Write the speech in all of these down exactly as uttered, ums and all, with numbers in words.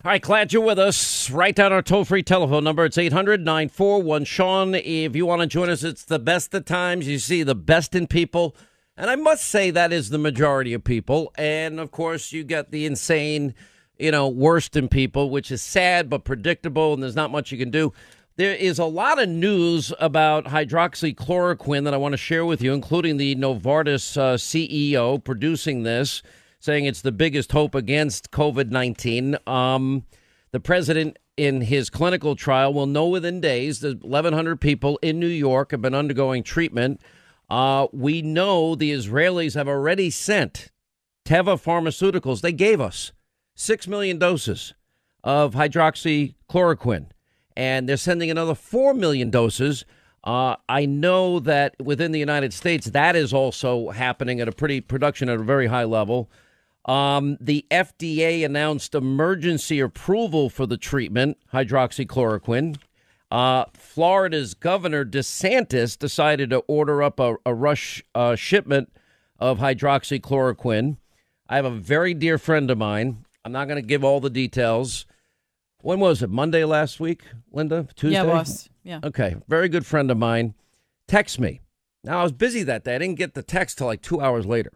All right, glad you're with us. Write down our toll-free telephone number. It's eight hundred, nine four one, Sean. If you want to join us, it's the best of times. You see the best in people. And I must say that is the majority of people. And, of course, you get the insane, you know, worst in people, which is sad but predictable, and there's not much you can do. There is a lot of news about hydroxychloroquine that I want to share with you, including the Novartis uh, C E O producing this, saying it's the biggest hope against COVID nineteen. Um, the president in his clinical trial will know within days that eleven hundred people in New York have been undergoing treatment. Uh, we know the Israelis have already sent Teva Pharmaceuticals. They gave us six million doses of hydroxychloroquine, and they're sending another four million doses. Uh, I know that within the United States, that is also happening at a pretty production at a very high level. Um, the F D A announced emergency approval for the treatment, hydroxychloroquine. Uh, Florida's Governor DeSantis decided to order up a, a rush uh, shipment of hydroxychloroquine. I have a very dear friend of mine. I'm not going to give all the details. When was it? Monday last week, Linda? Tuesday? Yeah, boss. Yeah. Okay. Very good friend of mine. Text me. Now, I was busy that day. I didn't get the text till like two hours later.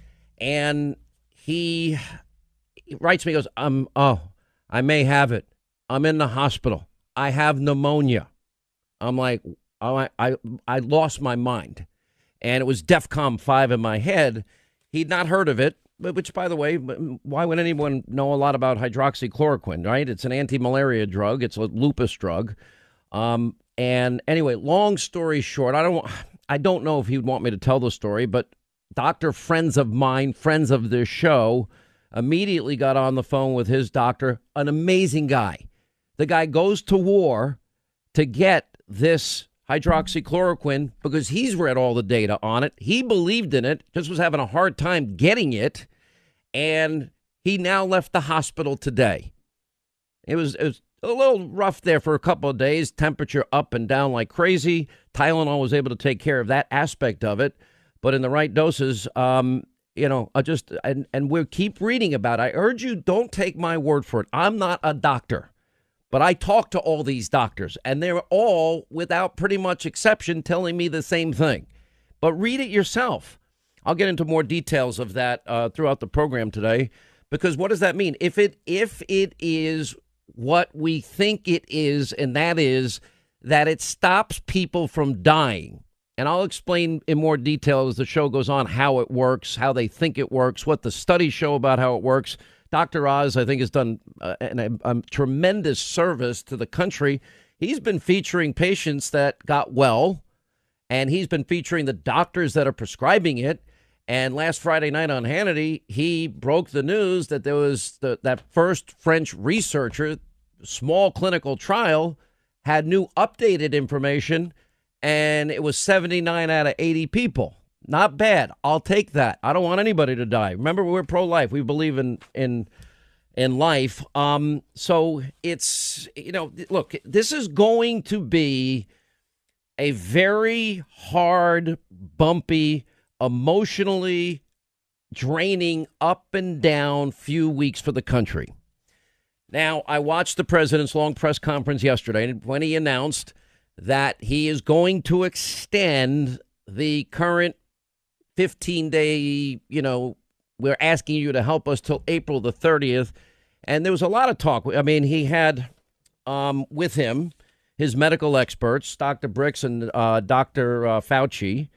And he, he writes me, he goes, um, oh, I may have it. I'm in the hospital. I have pneumonia. I'm like, oh, I, I, I lost my mind. And it was DEFCON five in my head. He'd not heard of it, which, by the way, why would anyone know a lot about hydroxychloroquine, right? It's an anti-malaria drug. It's a lupus drug. Um, and anyway, long story short, I don't, I don't know if he'd want me to tell the story, but doctor friends of mine, friends of this show, immediately got on the phone with his doctor, an amazing guy. The guy goes to war to get this hydroxychloroquine because he's read all the data on it. He believed in it, just was having a hard time getting it. And he now left the hospital today. It was, it was a little rough there for a couple of days, temperature up and down like crazy. Tylenol was able to take care of that aspect of it. But in the right doses, um, you know, I just and, and we'll keep reading about it. I urge you, don't take my word for it. I'm not a doctor. But I talk to all these doctors, and they're all, without pretty much exception, telling me the same thing. But read it yourself. I'll get into more details of that uh, throughout the program today, because what does that mean? If it if it is what we think it is, and that is that it stops people from dying, and I'll explain in more detail as the show goes on how it works, how they think it works, what the studies show about how it works. Doctor Oz, I think, has done uh, an, a, a tremendous service to the country. He's been featuring patients that got well, and he's been featuring the doctors that are prescribing it. And last Friday night on Hannity, he broke the news that there was the, that first French researcher, small clinical trial, had new updated information, and it was seventy-nine out of eighty people. Not bad. I'll take that. I don't want anybody to die. Remember, we're pro-life. We believe in in in life. Um, so it's, you know, look, this is going to be a very hard, bumpy, emotionally draining, up and down few weeks for the country. Now, I watched the president's long press conference yesterday when he announced that he is going to extend the current fifteen-day, you know, we're asking you to help us till April the thirtieth. And there was a lot of talk. I mean, he had um, with him his medical experts, Doctor Birx and uh, Doctor Uh, Fauci.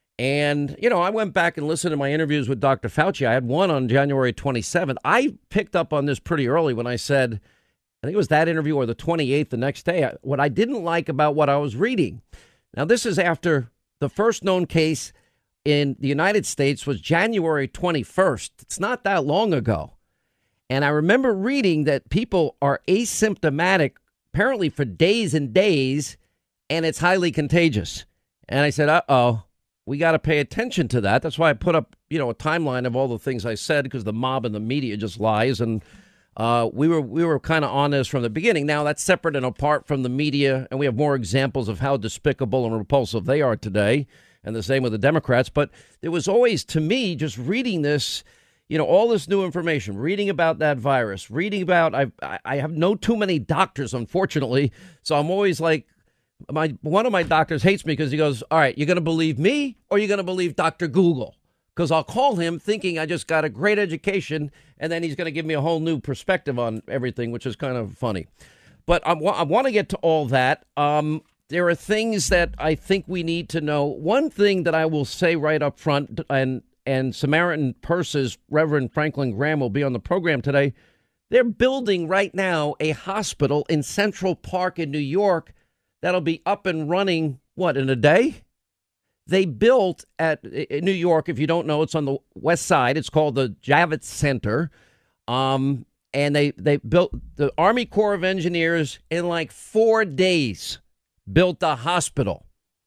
And, you know, I went back and listened to my interviews with Doctor Fauci. I had one on January twenty-seventh. I picked up on this pretty early when I said, I think it was that interview or the twenty-eighth the next day, what I didn't like about what I was reading. Now, this is after the first known case in the United States was January twenty-first. It's not that long ago. And I remember reading that people are asymptomatic apparently for days and days, and it's highly contagious. And I said, uh-oh, we got to pay attention to that. That's why I put up, you know, a timeline of all the things I said, because the mob and the media just lies. And uh, we were we were kind of on this from the beginning. Now, that's separate and apart from the media, and we have more examples of how despicable and repulsive they are today. And the same with the Democrats. But it was always, to me, just reading this, you know, all this new information, reading about that virus, reading about, I I have no too many doctors, unfortunately. So I'm always like, my one of my doctors hates me because he goes, all right, you're going to believe me or you're going to believe Doctor Google? Because I'll call him thinking I just got a great education and then he's going to give me a whole new perspective on everything, which is kind of funny. But I, I want to get to all that. Um, there are things that I think we need to know. One thing that I will say right up front, and and Samaritan Purse's Reverend Franklin Graham will be on the program today. They're building right now a hospital in Central Park in New York that'll be up and running, what, in a day? They built at in New York, if you don't know, it's on the west side. It's called the Javits Center. Um, and they, they built, the Army Corps of Engineers in like four days built a hospital.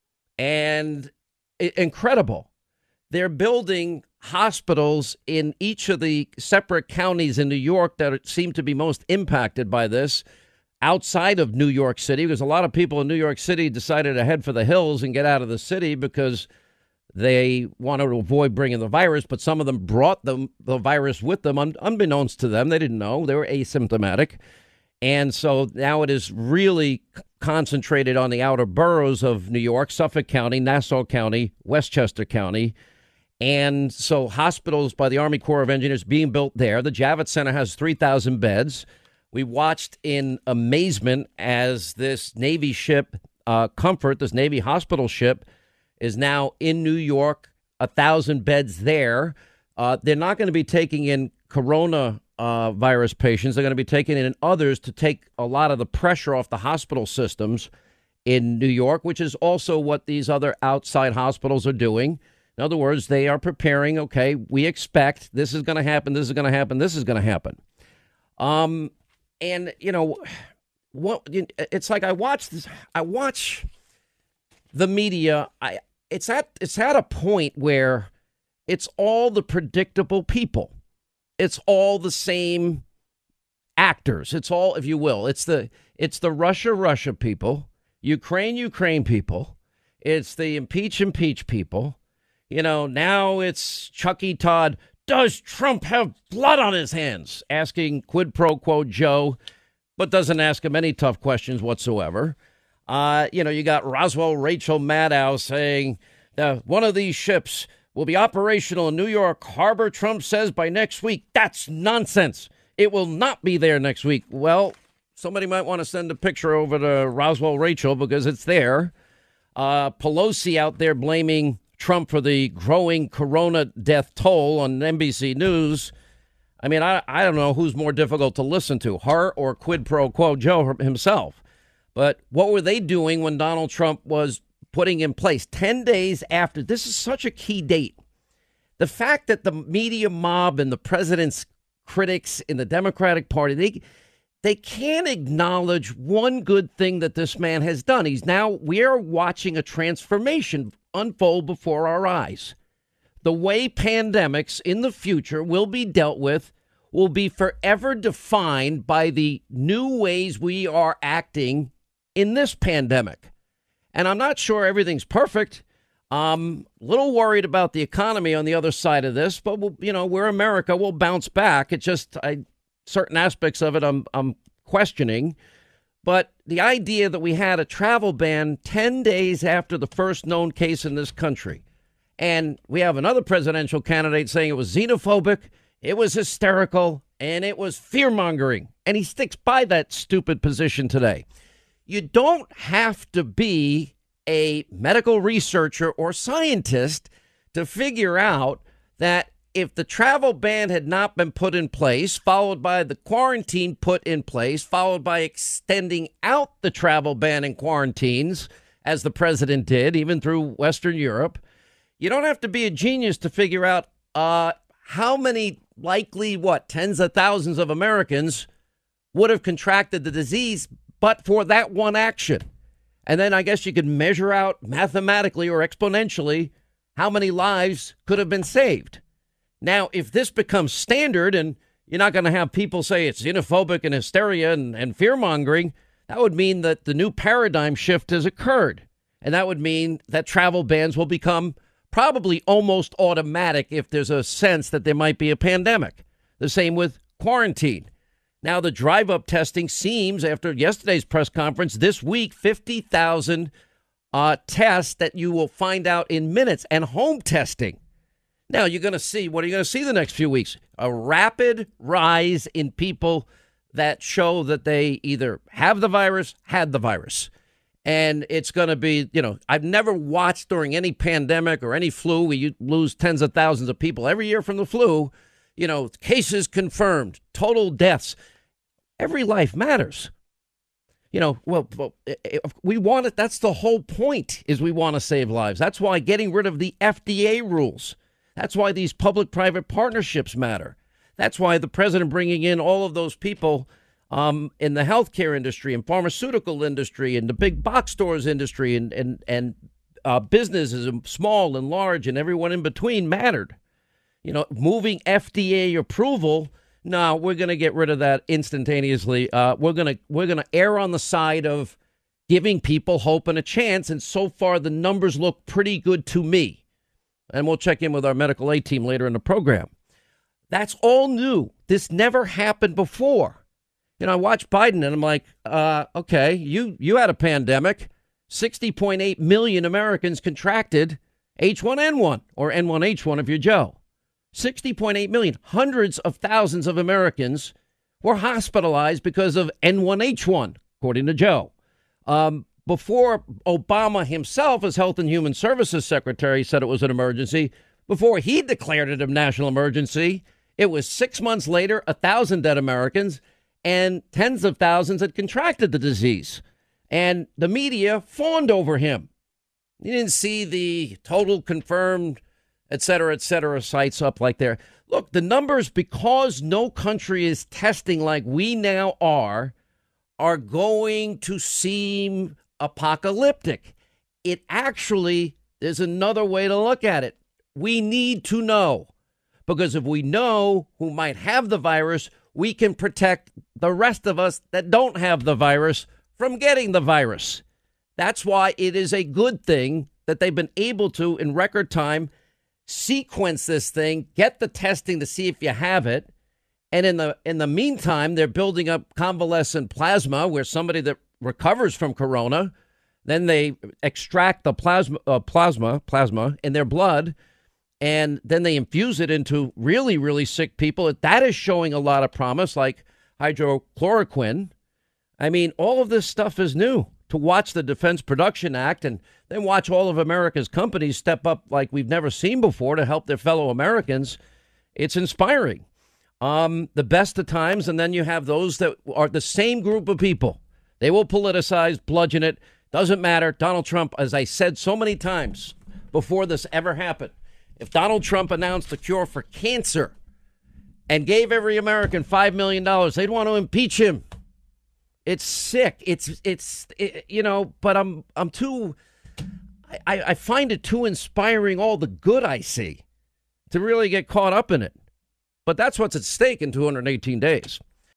And it, incredible. They're building hospitals in each of the separate counties in New York that seem to be most impacted by this, outside of New York City, because a lot of people in New York City decided to head for the hills and get out of the city because they wanted to avoid bringing the virus. But some of them brought them, the virus with them, un- unbeknownst to them. They didn't know. They were asymptomatic. And so now it is really concentrated on the outer boroughs of New York, Suffolk County, Nassau County, Westchester County. And so hospitals by the Army Corps of Engineers being built there. The Javits Center has three thousand beds. We watched in amazement as this Navy ship, uh, Comfort, this Navy hospital ship, is now in New York, a thousand beds there. Uh, they're not going to be taking in corona uh, virus patients. They're going to be taking in others to take a lot of the pressure off the hospital systems in New York, which is also what these other outside hospitals are doing. In other words, they are preparing, okay, we expect this is going to happen, this is going to happen, this is going to happen. Um, and, you know, what it's like I watch this, I watch the media. I it's at it's at a point where it's all the predictable people. It's all the same actors. It's all, if you will, it's the it's the Russia, Russia people, Ukraine, Ukraine people. It's the impeach, impeach people. You know, now it's Chucky Todd. Does Trump have blood on his hands? Asking quid pro quo Joe, but doesn't ask him any tough questions whatsoever. Uh, you know, you got Roswell Rachel Maddow saying uh, one of these ships will be operational in New York Harbor, Trump says, by next week. That's nonsense. It will not be there next week. Well, somebody might want to send a picture over to Roswell Rachel because it's there. Uh, Pelosi out there blaming Trump for the growing corona death toll on N B C News. I mean, I, I don't know who's more difficult to listen to, her or quid pro quo Joe himself. But what were they doing when Donald Trump was putting in place ten days after? This is such a key date. The fact that the media mob and the president's critics in the Democratic Party, they they can't acknowledge one good thing that this man has done. He's now, we are watching a transformation unfold before our eyes. The way pandemics in the future will be dealt with will be forever defined by the new ways we are acting in this pandemic. And I'm not sure everything's perfect. I'm a little worried about the economy on the other side of this, but we'll, you know, we're America. We'll bounce back. It's just I, certain aspects of it I'm, I'm questioning. But the idea that we had a travel ban ten days after the first known case in this country, and we have another presidential candidate saying it was xenophobic, it was hysterical, and it was fear-mongering. And he sticks by that stupid position today. You don't have to be a medical researcher or scientist to figure out that if the travel ban had not been put in place, followed by the quarantine put in place, followed by extending out the travel ban and quarantines, as the president did, even through Western Europe, you don't have to be a genius to figure out uh, how many likely, what, tens of thousands of Americans would have contracted the disease but for that one action. And then I guess you could measure out mathematically or exponentially how many lives could have been saved. Now, if this becomes standard and you're not going to have people say it's xenophobic and hysteria and, and fear-mongering, that would mean that the new paradigm shift has occurred. And that would mean that travel bans will become probably almost automatic if there's a sense that there might be a pandemic. The same with quarantine. Now, the drive-up testing seems, after yesterday's press conference, this week, fifty thousand uh, tests that you will find out in minutes, and home testing. Now, you're going to see, what are you going to see the next few weeks? A rapid rise in people that show that they either have the virus, had the virus. And it's going to be, you know, I've never watched during any pandemic or any flu where you lose tens of thousands of people every year from the flu, you know, cases confirmed, total deaths. Every life matters. You know, well, well we want it. That's the whole point, is we want to save lives. That's why getting rid of the F D A rules. That's why these public-private partnerships matter. That's why the president bringing in all of those people Um, in the healthcare industry and pharmaceutical industry and the big box stores industry and and and uh, businesses, small and large, and everyone in between mattered. You know, moving F D A approval. No, we're going to get rid of that instantaneously. Uh, we're going to we're going to err on the side of giving people hope and a chance. And so far, the numbers look pretty good to me. And we'll check in with our medical aid team later in the program. That's all new. This never happened before. You know, I watch Biden and I'm like, uh, OK, you you had a pandemic. sixty point eight million Americans contracted H one N one or N one H one if you're Joe. sixty point eight million. Hundreds of thousands of Americans were hospitalized because of N one H one, according to Joe. Um, before Obama himself, as Health and Human Services Secretary, said it was an emergency, before he declared it a national emergency, it was six months later, a thousand dead Americans. And tens of thousands had contracted the disease. And the media fawned over him. You didn't see the total confirmed, et cetera, et cetera, sites up like there. Look, the numbers, because no country is testing like we now are, are going to seem apocalyptic. It actually, there's another way to look at it. We need to know. Because if we know who might have the virus, we can protect the rest of us that don't have the virus from getting the virus. That's why it is a good thing that they've been able to, in record time, sequence this thing, get the testing to see if you have it. And in the in the meantime, they're building up convalescent plasma, where somebody that recovers from corona, then they extract the plasma, uh, plasma, plasma in their blood. And then they infuse it into really, really sick people. That is showing a lot of promise, like hydrochloroquine. I mean, all of this stuff is new. To watch the Defense Production Act and then watch all of America's companies step up like we've never seen before to help their fellow Americans, it's inspiring. Um, the best of times, and then you have those that are the same group of people. They will politicize, bludgeon it. Doesn't matter. Donald Trump, as I said so many times before this ever happened, if Donald Trump announced a cure for cancer and gave every American five million dollars, they'd want to impeach him. It's sick. It's, it's, it, you know, but I'm, I'm too, I, I find it too inspiring, all the good I see, to really get caught up in it. But that's what's at stake in two hundred eighteen days.